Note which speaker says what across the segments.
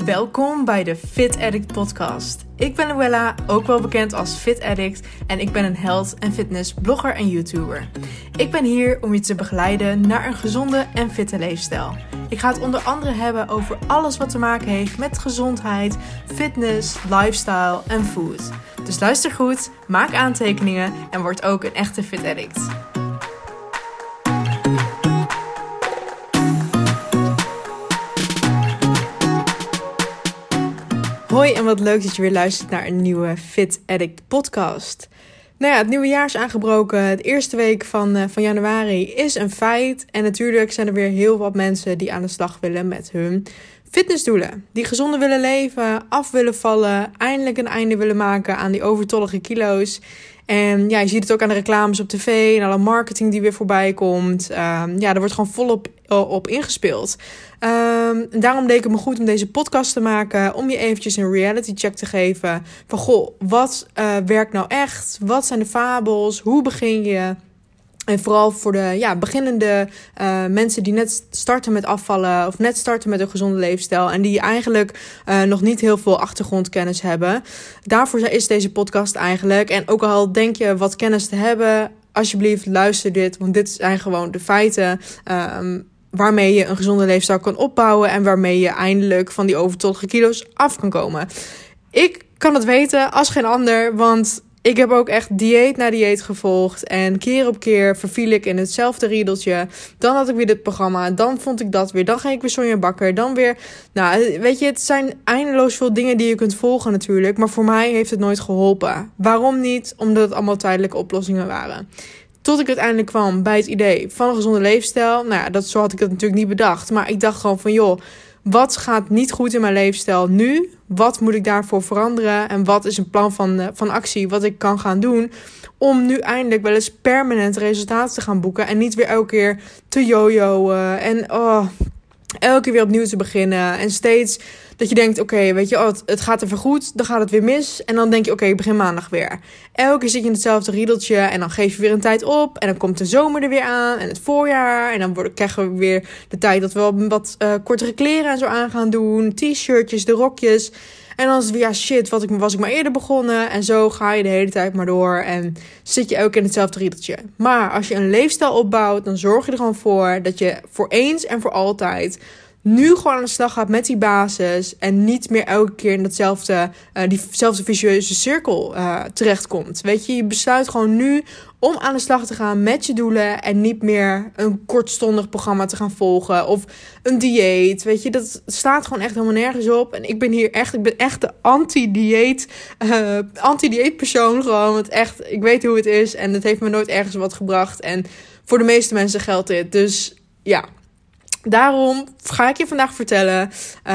Speaker 1: Welkom bij de Fit Addict podcast. Ik ben Luella, ook wel bekend als Fit Addict en ik ben een health en fitness blogger en YouTuber. Ik ben hier om je te begeleiden naar een gezonde en fitte leefstijl. Ik ga het onder andere hebben over alles wat te maken heeft met gezondheid, fitness, lifestyle en food. Dus luister goed, maak aantekeningen en word ook een echte Fit Addict. Hoi en wat leuk dat je weer luistert naar een nieuwe Fit Addict podcast. Nou ja, het nieuwe jaar is aangebroken. De eerste week van januari is een feit. En natuurlijk zijn er weer heel wat mensen die aan de slag willen met hun fitnessdoelen. Die gezonder willen leven, af willen vallen, eindelijk een einde willen maken aan die overtollige kilo's. En ja, je ziet het ook aan de reclames op tv en alle marketing die weer voorbij komt. Er wordt gewoon volop op ingespeeld. Daarom leek het me goed om deze podcast te maken. Om je eventjes een reality check te geven. Van goh, wat werkt nou echt? Wat zijn de fabels? Hoe begin je? En vooral voor de beginnende mensen die net starten met afvallen of net starten met een gezonde leefstijl en die eigenlijk nog niet heel veel achtergrondkennis hebben. Daarvoor is deze podcast eigenlijk. En ook al denk je wat kennis te hebben, alsjeblieft luister dit, want dit zijn gewoon de feiten waarmee je een gezonde leefstijl kan opbouwen en waarmee je eindelijk van die overtollige kilo's af kan komen. Ik kan het weten als geen ander, want ik heb ook echt dieet na dieet gevolgd. En keer op keer verviel ik in hetzelfde riedeltje. Dan had ik weer dit programma. Dan vond ik dat weer. Dan ging ik weer Sonja Bakker. Dan weer. Nou, weet je, het zijn eindeloos veel dingen die je kunt volgen natuurlijk. Maar voor mij heeft het nooit geholpen. Waarom niet? Omdat het allemaal tijdelijke oplossingen waren. Tot ik uiteindelijk kwam bij het idee van een gezonde leefstijl. Nou ja, zo had ik het natuurlijk niet bedacht. Maar ik dacht gewoon van joh, wat gaat niet goed in mijn leefstijl nu? Wat moet ik daarvoor veranderen? En wat is een plan van actie wat ik kan gaan doen om nu eindelijk wel eens permanent resultaten te gaan boeken en niet weer elke keer te jojoen en elke keer weer opnieuw te beginnen en steeds dat je denkt, oké, weet je, het gaat even goed, dan gaat het weer mis. En dan denk je, oké, ik begin maandag weer. Elke keer zit je in hetzelfde riedeltje en dan geef je weer een tijd op. En dan komt de zomer er weer aan en het voorjaar. En dan krijgen we weer de tijd dat we wat kortere kleren en zo aan gaan doen. T-shirtjes, de rokjes. En dan is het weer, shit, was ik maar eerder begonnen. En zo ga je de hele tijd maar door en zit je elke keer in hetzelfde riedeltje. Maar als je een leefstijl opbouwt, dan zorg je er gewoon voor dat je voor eens en voor altijd nu gewoon aan de slag gaat met die basis en niet meer elke keer in diezelfde vicieuze cirkel terechtkomt. Weet je besluit gewoon nu om aan de slag te gaan met je doelen en niet meer een kortstondig programma te gaan volgen of een dieet. Weet je, dat staat gewoon echt helemaal nergens op. En ik ben echt de anti-dieet persoon gewoon. Want echt, ik weet hoe het is en het heeft me nooit ergens wat gebracht. En voor de meeste mensen geldt dit. Dus ja, daarom ga ik je vandaag vertellen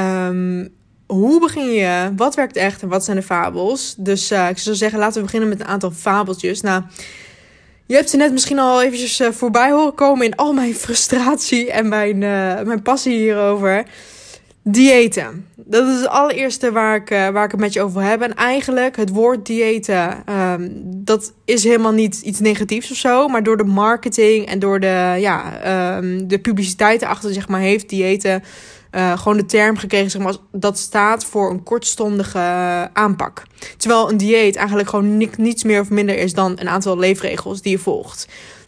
Speaker 1: hoe begin je, wat werkt echt en wat zijn de fabels. Dus ik zou zeggen, laten we beginnen met een aantal fabeltjes. Nou, je hebt ze net misschien al eventjes voorbij horen komen in al mijn frustratie en mijn passie hierover. Diëten. Dat is het allereerste waar ik het met je over wil hebben. En eigenlijk het woord diëten, dat is helemaal niet iets negatiefs of zo. Maar door de marketing en door de publiciteit erachter, zeg maar, heeft diëten gewoon de term gekregen, zeg maar, dat staat voor een kortstondige aanpak. Terwijl een dieet eigenlijk gewoon niets meer of minder is dan een aantal leefregels die je volgt.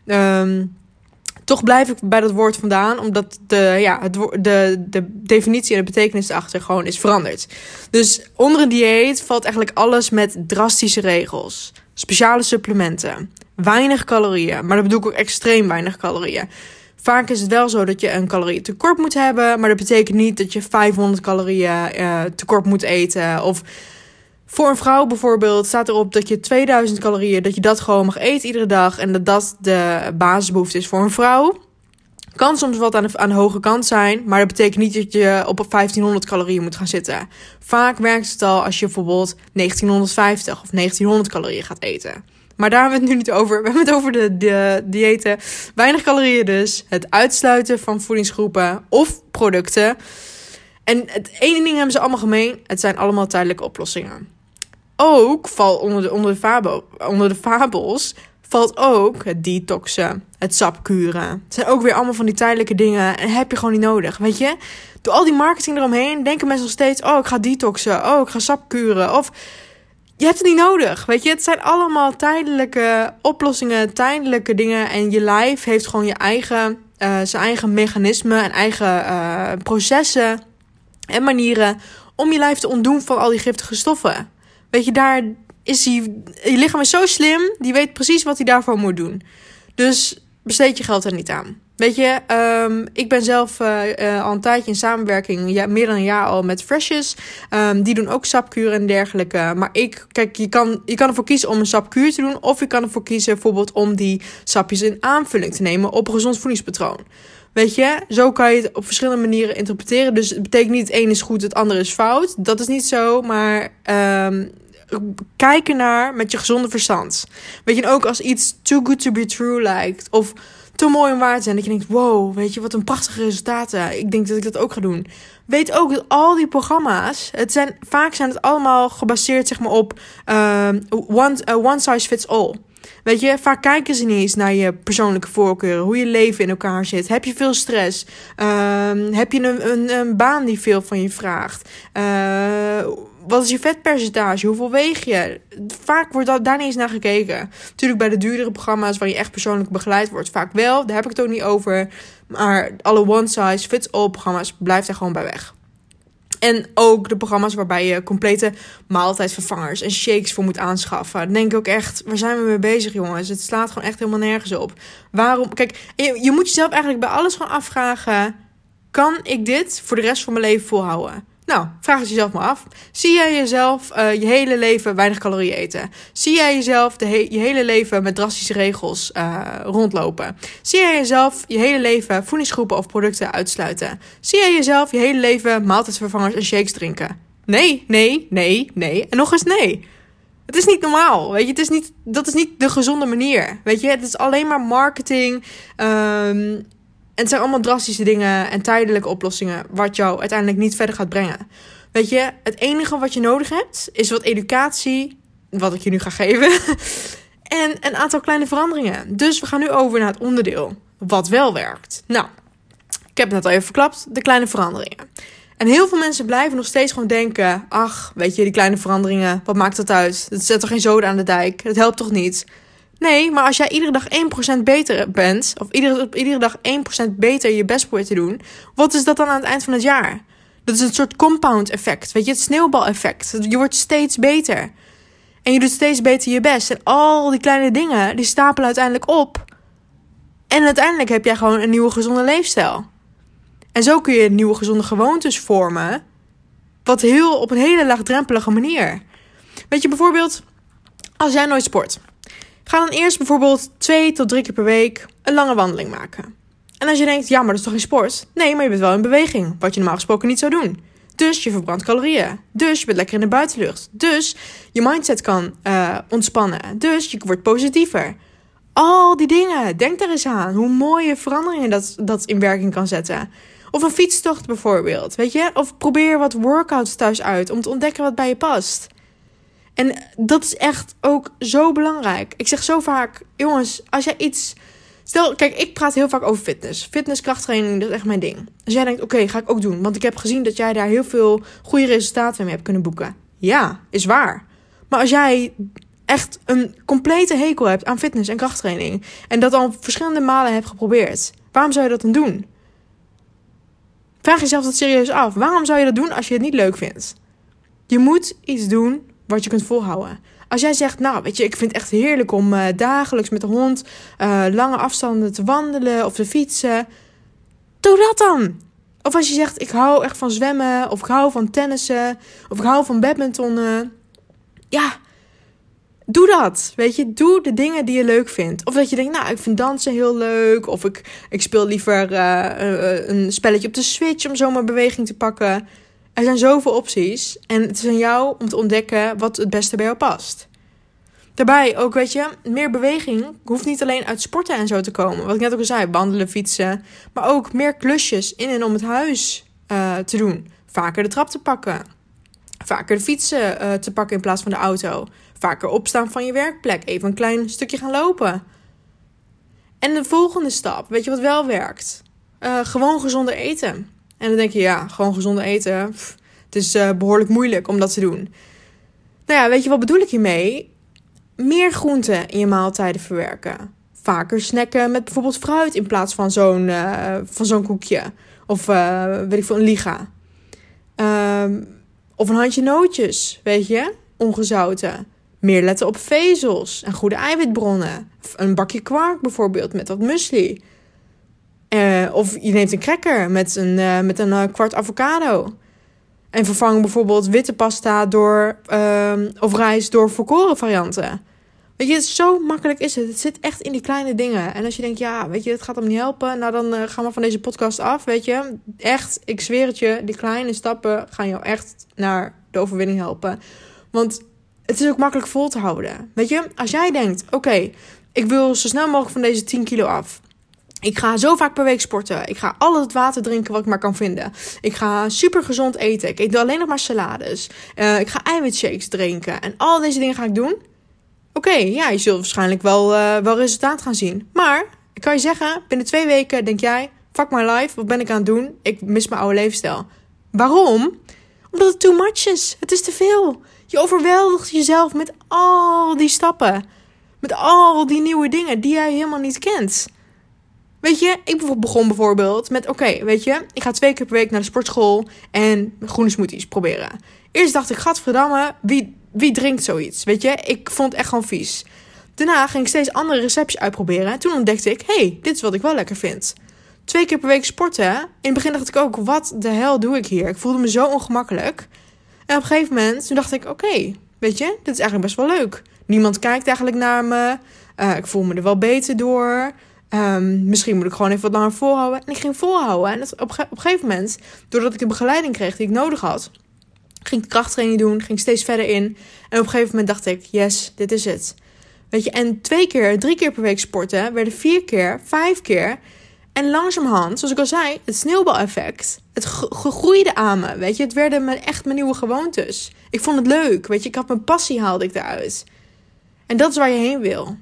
Speaker 1: Toch blijf ik bij dat woord vandaan, omdat de definitie en de betekenis erachter gewoon is veranderd. Dus onder een dieet valt eigenlijk alles met drastische regels. Speciale supplementen, weinig calorieën, maar dat bedoel ik ook extreem weinig calorieën. Vaak is het wel zo dat je een calorietekort moet hebben, maar dat betekent niet dat je 500 calorieën tekort moet eten. Of voor een vrouw bijvoorbeeld staat erop dat je 2000 calorieën, dat je dat gewoon mag eten iedere dag. En dat de basisbehoefte is voor een vrouw. Kan soms wat aan de hoge kant zijn, maar dat betekent niet dat je op 1500 calorieën moet gaan zitten. Vaak werkt het al als je bijvoorbeeld 1950 of 1900 calorieën gaat eten. Maar daar hebben we het nu niet over. We hebben het over de diëten. Weinig calorieën dus. Het uitsluiten van voedingsgroepen of producten. En het ene ding hebben ze allemaal gemeen. Het zijn allemaal tijdelijke oplossingen. Ook valt onder de fabels valt ook het detoxen, het sapkuren. Het zijn ook weer allemaal van die tijdelijke dingen en heb je gewoon niet nodig, weet je. Door al die marketing eromheen denken mensen nog steeds, ik ga detoxen, ik ga sapkuren. Of je hebt het niet nodig, weet je. Het zijn allemaal tijdelijke oplossingen, tijdelijke dingen. En je lijf heeft gewoon zijn eigen mechanismen en eigen processen en manieren om je lijf te ontdoen van al die giftige stoffen. Weet je, daar is je lichaam is zo slim, die weet precies wat hij daarvoor moet doen. Dus besteed je geld er niet aan. Weet je, ik ben zelf al een tijdje in samenwerking, meer dan een jaar al met Fresh's. Die doen ook sapkuren en dergelijke. Maar je kan ervoor kiezen om een sapkuur te doen. Of je kan ervoor kiezen bijvoorbeeld om die sapjes in aanvulling te nemen op een gezond voedingspatroon. Weet je, zo kan je het op verschillende manieren interpreteren. Dus het betekent niet het ene is goed, het andere is fout. Dat is niet zo, maar kijk ernaar met je gezonde verstand. Weet je, en ook als iets too good to be true lijkt, of te mooi om waar te zijn, dat je denkt, wow, weet je, wat een prachtige resultaten. Ik denk dat ik dat ook ga doen. Weet ook dat al die programma's, vaak zijn het allemaal gebaseerd, zeg maar, op one size fits all. Weet je, vaak kijken ze niet eens naar je persoonlijke voorkeuren, hoe je leven in elkaar zit. Heb je veel stress? Heb je een baan die veel van je vraagt? Wat is je vetpercentage? Hoeveel weeg je? Vaak wordt daar niet eens naar gekeken. Natuurlijk bij de duurdere programma's waar je echt persoonlijk begeleid wordt, vaak wel. Daar heb ik het ook niet over. Maar alle one size fits all programma's, blijft daar gewoon bij weg. En ook de programma's waarbij je complete maaltijdvervangers en shakes voor moet aanschaffen. Dan denk ik ook echt, waar zijn we mee bezig, jongens? Het slaat gewoon echt helemaal nergens op. Waarom? Kijk, je moet jezelf eigenlijk bij alles gewoon afvragen, kan ik dit voor de rest van mijn leven volhouden? Nou, vraag het jezelf maar af. Zie jij jezelf je hele leven weinig calorieën eten? Zie jij jezelf je hele leven met drastische regels rondlopen? Zie jij jezelf je hele leven voedingsgroepen of producten uitsluiten? Zie jij jezelf je hele leven maaltijdvervangers en shakes drinken? Nee. En nog eens nee. Het is niet normaal, weet je. Dat is niet de gezonde manier, weet je. Het is alleen maar marketing. En het zijn allemaal drastische dingen en tijdelijke oplossingen wat jou uiteindelijk niet verder gaat brengen. Weet je, het enige wat je nodig hebt is wat educatie, wat ik je nu ga geven, en een aantal kleine veranderingen. Dus we gaan nu over naar het onderdeel wat wel werkt. Nou, ik heb het net al even verklapt, de kleine veranderingen. En heel veel mensen blijven nog steeds gewoon denken, ach, weet je, die kleine veranderingen, wat maakt dat uit? Dat zet toch geen zoden aan de dijk? Dat helpt toch niet? Nee, maar als jij iedere dag 1% beter bent, of iedere dag 1% beter je best probeert te doen, wat is dat dan aan het eind van het jaar? Dat is een soort compound effect, weet je, het sneeuwbaleffect. Je wordt steeds beter. En je doet steeds beter je best. En al die kleine dingen, die stapelen uiteindelijk op. En uiteindelijk heb jij gewoon een nieuwe gezonde leefstijl. En zo kun je nieuwe gezonde gewoontes vormen, op een hele laagdrempelige manier. Weet je, bijvoorbeeld, als jij nooit sport, ga dan eerst bijvoorbeeld 2 tot 3 keer per week een lange wandeling maken. En als je denkt, ja, maar dat is toch geen sport? Nee, maar je bent wel in beweging, wat je normaal gesproken niet zou doen. Dus je verbrandt calorieën. Dus je bent lekker in de buitenlucht. Dus je mindset kan ontspannen. Dus je wordt positiever. Al die dingen, denk daar eens aan. Hoe mooie veranderingen dat in werking kan zetten. Of een fietstocht bijvoorbeeld, weet je? Of probeer wat workouts thuis uit om te ontdekken wat bij je past. En dat is echt ook zo belangrijk. Ik zeg zo vaak, jongens, als jij iets... Stel, kijk, ik praat heel vaak over fitness. Fitness, krachttraining, dat is echt mijn ding. Als jij denkt, oké, ga ik ook doen. Want ik heb gezien dat jij daar heel veel goede resultaten mee hebt kunnen boeken. Ja, is waar. Maar als jij echt een complete hekel hebt aan fitness en krachttraining, en dat al verschillende malen hebt geprobeerd, waarom zou je dat dan doen? Vraag jezelf dat serieus af. Waarom zou je dat doen als je het niet leuk vindt? Je moet iets doen wat je kunt volhouden. Als jij zegt, nou, weet je, ik vind het echt heerlijk om dagelijks met de hond lange afstanden te wandelen of te fietsen. Doe dat dan. Of als je zegt, ik hou echt van zwemmen, of ik hou van tennissen, of ik hou van badmintonnen. Ja, doe dat. Weet je, doe de dingen die je leuk vindt. Of dat je denkt, nou, ik vind dansen heel leuk. Of ik speel liever een spelletje op de Switch om zomaar beweging te pakken. Er zijn zoveel opties. En het is aan jou om te ontdekken wat het beste bij jou past. Daarbij ook, weet je, meer beweging hoeft niet alleen uit sporten en zo te komen. Wat ik net ook al zei, wandelen, fietsen. Maar ook meer klusjes in en om het huis te doen. Vaker de trap te pakken. Vaker de fietsen te pakken in plaats van de auto. vaker opstaan van je werkplek. Even een klein stukje gaan lopen. En de volgende stap, weet je wat wel werkt? Gewoon gezonder eten. En dan denk je, ja, gewoon gezonder eten. Het is behoorlijk moeilijk om dat te doen. Nou ja, weet je, wat bedoel ik hiermee? Meer groenten in je maaltijden verwerken. Vaker snacken met bijvoorbeeld fruit in plaats van zo'n koekje. Of weet ik veel, een liga. Of een handje nootjes, weet je? Ongezouten. Meer letten op vezels en goede eiwitbronnen. Een bakje kwark bijvoorbeeld met wat muesli. Of je neemt een cracker met een kwart avocado. En vervang bijvoorbeeld witte pasta of rijst door volkoren varianten. Weet je, zo makkelijk is het. Het zit echt in die kleine dingen. En als je denkt, ja, weet je, het gaat hem niet helpen. Nou, dan gaan we van deze podcast af, weet je. Echt, ik zweer het je, die kleine stappen gaan jou echt naar de overwinning helpen. Want het is ook makkelijk vol te houden. Weet je, als jij denkt, oké, ik wil zo snel mogelijk van deze 10 kilo af. Ik ga zo vaak per week sporten. Ik ga al het water drinken wat ik maar kan vinden. Ik ga super gezond eten. Ik eet alleen nog maar salades. Ik ga eiwitshakes drinken. En al deze dingen ga ik doen. Oké, ja, je zult waarschijnlijk wel resultaat gaan zien. Maar, ik kan je zeggen, binnen 2 weken denk jij, fuck my life, wat ben ik aan het doen? Ik mis mijn oude levensstijl. Waarom? Omdat het too much is. Het is te veel. Je overweldigt jezelf met al die stappen. Met al die nieuwe dingen die jij helemaal niet kent. Weet je, ik begon bijvoorbeeld met, weet je, ik ga 2 keer per week naar de sportschool en groene smoothies proberen. Eerst dacht ik, gadverdamme, wie drinkt zoiets? Weet je, ik vond het echt gewoon vies. Daarna ging ik steeds andere receptjes uitproberen. En toen ontdekte ik, dit is wat ik wel lekker vind. 2 keer per week sporten. In het begin dacht ik ook, wat de hel doe ik hier? Ik voelde me zo ongemakkelijk. En op een gegeven moment, toen dacht ik, weet je, dit is eigenlijk best wel leuk. Niemand kijkt eigenlijk naar me. Ik voel me er wel beter door. Misschien moet ik gewoon even wat langer volhouden. En ik ging volhouden. En op een gegeven moment, doordat ik de begeleiding kreeg die ik nodig had, ging ik krachttraining doen, ging steeds verder in. En op een gegeven moment dacht ik, yes, dit is het. Weet je, en 2 keer, 3 keer per week sporten werden 4 keer, 5 keer. En langzamerhand, zoals ik al zei, het sneeuwbaleffect. Het groeide aan me, weet je. Het werden echt mijn nieuwe gewoontes. Ik vond het leuk, weet je. Ik had mijn passie, haalde ik eruit. En dat is waar je heen wil.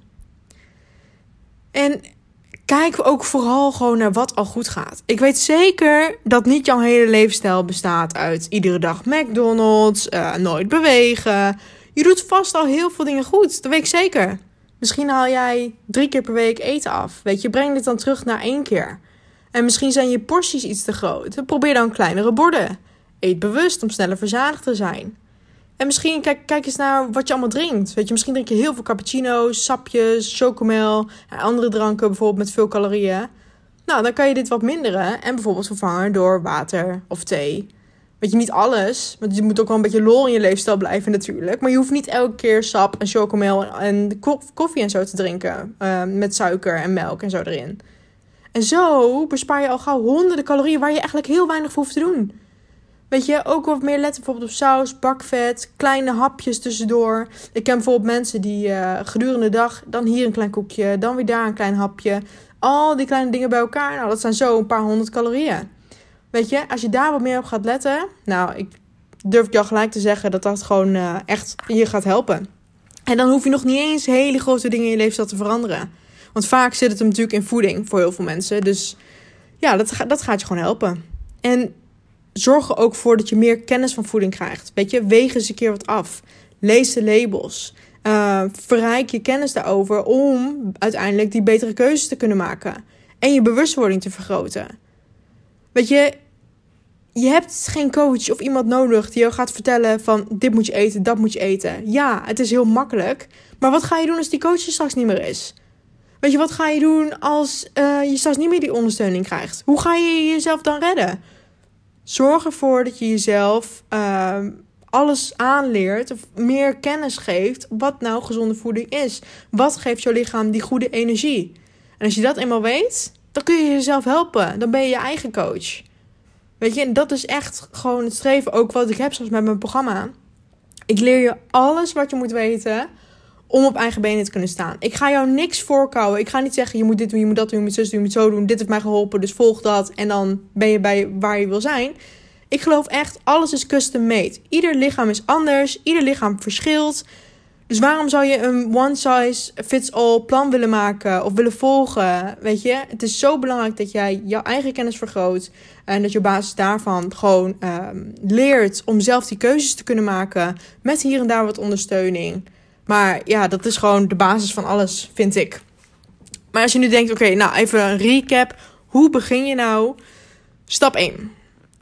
Speaker 1: En kijk ook vooral gewoon naar wat al goed gaat. Ik weet zeker dat niet jouw hele levensstijl bestaat uit iedere dag McDonald's, nooit bewegen. Je doet vast al heel veel dingen goed, dat weet ik zeker. Misschien haal jij 3 keer per week eten af. Weet je, breng dit dan terug naar 1 keer. En misschien zijn je porties iets te groot. Probeer dan kleinere borden. Eet bewust om sneller verzadigd te zijn. En misschien kijk eens naar wat je allemaal drinkt. Weet je, misschien drink je heel veel cappuccino's, sapjes, chocomel en andere dranken bijvoorbeeld met veel calorieën. Nou, dan kan je dit wat minderen en bijvoorbeeld vervangen door water of thee. Weet je, niet alles, want je moet ook wel een beetje lol in je leefstijl blijven natuurlijk. Maar je hoeft niet elke keer sap en chocomel en koffie en zo te drinken. Met suiker en melk en zo erin. En zo bespaar je al gauw honderden calorieën waar je eigenlijk heel weinig voor hoeft te doen. Weet je, ook wat meer letten bijvoorbeeld op saus, bakvet, kleine hapjes tussendoor. Ik ken bijvoorbeeld mensen die gedurende de dag dan hier een klein koekje, dan weer daar een klein hapje. Al die kleine dingen bij elkaar, nou dat zijn zo een paar 100 calorieën. Weet je, als je daar wat meer op gaat letten, nou, ik durf je al gelijk te zeggen dat dat gewoon echt je gaat helpen. En dan hoef je nog niet eens hele grote dingen in je levensstijl te veranderen. Want vaak zit het hem natuurlijk in voeding voor heel veel mensen. Dus ja, dat gaat je gewoon helpen. En zorg er ook voor dat je meer kennis van voeding krijgt. Weet je, weeg eens een keer wat af. Lees de labels. Verrijk je kennis daarover om uiteindelijk die betere keuzes te kunnen maken. En je bewustwording te vergroten. Weet je, je hebt geen coach of iemand nodig die jou gaat vertellen van dit moet je eten, dat moet je eten. Ja, het is heel makkelijk. Maar wat ga je doen als die coach er straks niet meer is? Weet je, wat ga je doen als je straks niet meer die ondersteuning krijgt? Hoe ga je jezelf dan redden? Zorg ervoor dat je jezelf alles aanleert of meer kennis geeft wat nou gezonde voeding is. Wat geeft jouw lichaam die goede energie? En als je dat eenmaal weet, dan kun je jezelf helpen. Dan ben je je eigen coach. Weet je, en dat is echt gewoon het streven ook wat ik heb zoals met mijn programma. Ik leer je alles wat je moet weten om op eigen benen te kunnen staan. Ik ga jou niks voorkouwen. Ik ga niet zeggen, je moet dit doen, je moet dat doen, je moet zus doen, je moet zo doen. Dit heeft mij geholpen, dus volg dat. En dan ben je bij waar je wil zijn. Ik geloof echt, alles is custom made. Ieder lichaam is anders, ieder lichaam verschilt. Dus waarom zou je een one-size-fits-all plan willen maken of willen volgen? Weet je, het is zo belangrijk dat jij jouw eigen kennis vergroot. En dat je op basis daarvan gewoon leert om zelf die keuzes te kunnen maken. Met hier en daar wat ondersteuning. Maar ja, dat is gewoon de basis van alles, vind ik. Maar als je nu denkt, oké, nou even een recap. Hoe begin je nou? Stap 1.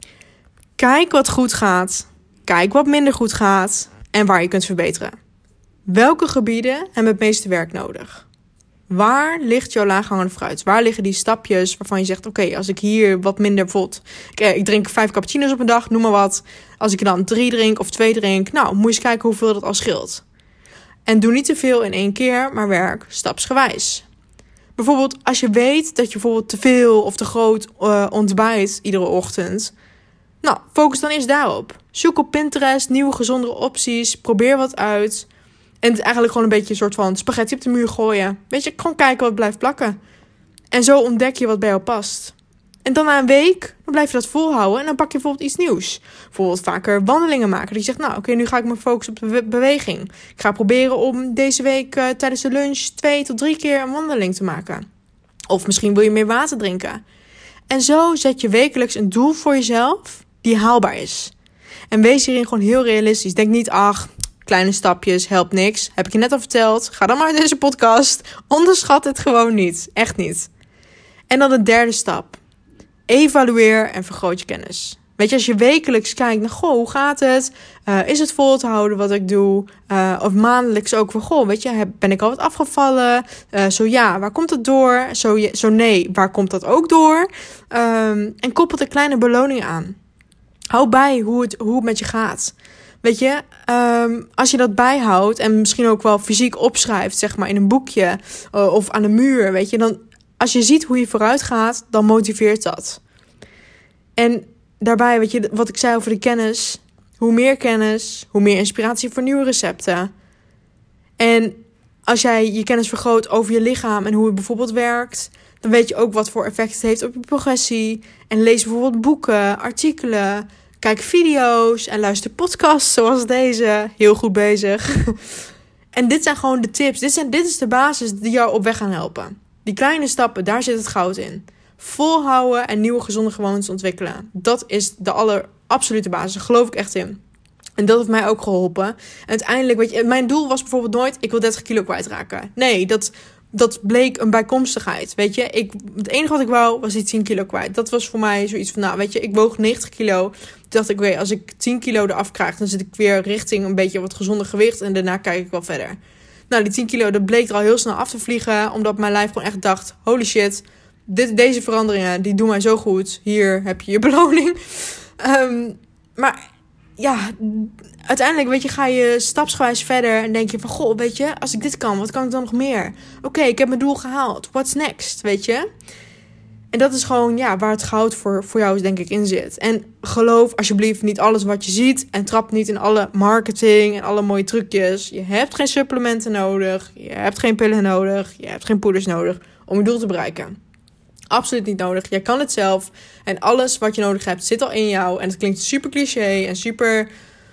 Speaker 1: Kijk wat goed gaat. Kijk wat minder goed gaat. En waar je kunt verbeteren. Welke gebieden hebben het meeste werk nodig? Waar ligt jouw laaghangende fruit? Waar liggen die stapjes waarvan je zegt, oké, als ik hier wat minder bijvoorbeeld... Ik drink 5 cappuccino's op een dag, noem maar wat. Als ik er dan 3 drink of 2 drink, nou, moet je eens kijken hoeveel dat al scheelt. En doe niet te veel in 1 keer, maar werk stapsgewijs. Bijvoorbeeld, als je weet dat je bijvoorbeeld te veel of te groot ontbijt iedere ochtend... Nou, focus dan eens daarop. Zoek op Pinterest, nieuwe gezondere opties, probeer wat uit... En het is eigenlijk gewoon een beetje een soort van spaghetti op de muur gooien. Weet je, gewoon kijken wat blijft plakken. En zo ontdek je wat bij jou past. En dan na een week, dan blijf je dat volhouden. En dan pak je bijvoorbeeld iets nieuws. Bijvoorbeeld vaker wandelingen maken. Dat je zegt, nou oké, nu ga ik me focussen op de beweging. Ik ga proberen om deze week tijdens de lunch 2 tot 3 keer een wandeling te maken. Of misschien wil je meer water drinken. En zo zet je wekelijks een doel voor jezelf die haalbaar is. En wees hierin gewoon heel realistisch. Denk niet, kleine stapjes, helpt niks. Heb ik je net al verteld. Ga dan maar naar deze podcast. Onderschat het gewoon niet. Echt niet. En dan de 3e stap. Evalueer en vergroot je kennis. Weet je, als je wekelijks kijkt naar, hoe gaat het? Is het vol te houden wat ik doe? Of maandelijks ook van, weet je, ben ik al wat afgevallen? Zo ja, waar komt het door? Zo nee, waar komt dat ook door? En koppel er kleine beloningen aan. Hou bij hoe het met je gaat. Weet je, als je dat bijhoudt en misschien ook wel fysiek opschrijft, zeg maar in een boekje of aan de muur, weet je, dan als je ziet hoe je vooruit gaat, dan motiveert dat. En daarbij, weet je, wat ik zei over de kennis, hoe meer inspiratie voor nieuwe recepten. En als jij je kennis vergroot over je lichaam en hoe het bijvoorbeeld werkt, dan weet je ook wat voor effect het heeft op je progressie. En lees bijvoorbeeld boeken, artikelen. Kijk video's en luister podcasts zoals deze. Heel goed bezig. En dit zijn gewoon de tips. Dit is de basis die jou op weg gaan helpen. Die kleine stappen, daar zit het goud in. Volhouden en nieuwe gezonde gewoontes ontwikkelen. Dat is de absolute basis. Daar geloof ik echt in. En dat heeft mij ook geholpen. En uiteindelijk, weet je, mijn doel was bijvoorbeeld nooit, ik wil 30 kilo kwijtraken. Nee, dat bleek een bijkomstigheid, weet je. Het enige wat ik wou, was die 10 kilo kwijt. Dat was voor mij zoiets van, weet je, ik woog 90 kilo. Toen dacht ik, als ik 10 kilo eraf krijg, dan zit ik weer richting een beetje wat gezonder gewicht. En daarna kijk ik wel verder. Nou, die 10 kilo, dat bleek er al heel snel af te vliegen. Omdat mijn lijf gewoon echt dacht, holy shit, deze veranderingen, die doen mij zo goed. Hier heb je je beloning. Maar ja, uiteindelijk, weet je, ga je stapsgewijs verder en denk je van, weet je, als ik dit kan, wat kan ik dan nog meer? Oké, ik heb mijn doel gehaald. What's next, weet je? En dat is gewoon, waar het goud voor jou denk ik in zit. En geloof alsjeblieft niet alles wat je ziet en trap niet in alle marketing en alle mooie trucjes. Je hebt geen supplementen nodig, je hebt geen pillen nodig, je hebt geen poeders nodig om je doel te bereiken. Absoluut niet nodig. Jij kan het zelf. En alles wat je nodig hebt zit al in jou. En het klinkt super cliché en super,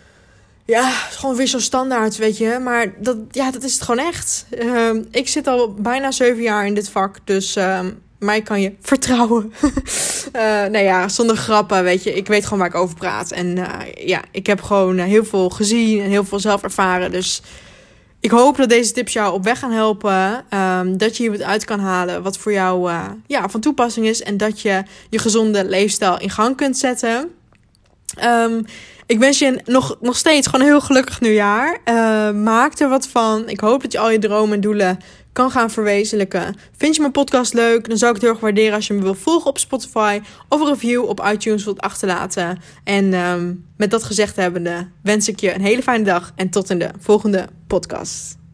Speaker 1: gewoon weer zo standaard, weet je. Maar dat is het gewoon echt. Ik zit al bijna 7 jaar in dit vak. Dus mij kan je vertrouwen. Zonder grappen, weet je. Ik weet gewoon waar ik over praat. En ik heb gewoon heel veel gezien en heel veel zelf ervaren. Dus ik hoop dat deze tips jou op weg gaan helpen. Dat je hier wat uit kan halen wat voor jou van toepassing is. En dat je je gezonde leefstijl in gang kunt zetten. Ik wens je nog steeds gewoon een heel gelukkig nieuwjaar. Maak er wat van. Ik hoop dat je al je dromen en doelen kan gaan verwezenlijken. Vind je mijn podcast leuk? Dan zou ik het heel erg waarderen als je me wil volgen op Spotify. Of een review op iTunes wilt achterlaten. En met dat gezegd hebbende wens ik je een hele fijne dag. En tot in de volgende podcast.